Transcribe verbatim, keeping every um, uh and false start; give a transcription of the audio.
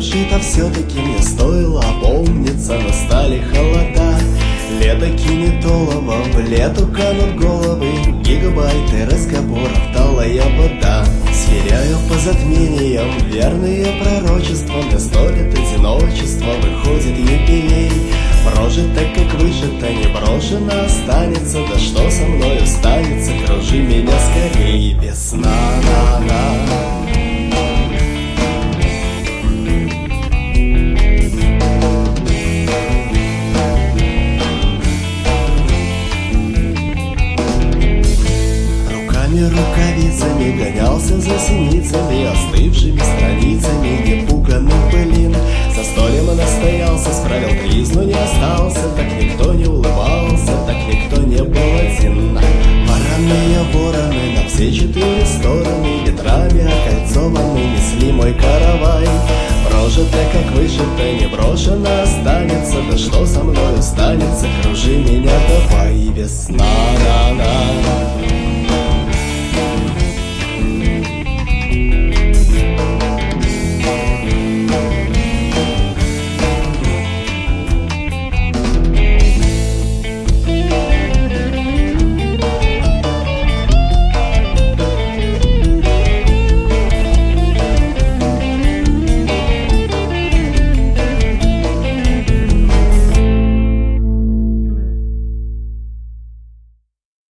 кружит, а все-таки мне стоило опомниться. Настали холода, лето кинет олово, в лету канут головы гигабайты разговоров, талая вода. Сверяю по затмениям верные пророчества. Мне столит одиночество, выходит юбилей. Прожито, как выжито, не брошено останется. Да что со мною станется, кружи меня скорей, весна, на-на. Рукавицами гонялся за синицами, остывшими страницами непуганных былин. За столем настоялся, справил квиз, но не остался. Так никто не улыбался, так никто не был один. Вороные вороны на все четыре стороны, ветрами окольцованы несли мой каравай. Прожито, как вышито, не брошено останется. Да что со мною станется, кружи меня давай, весна, на-на.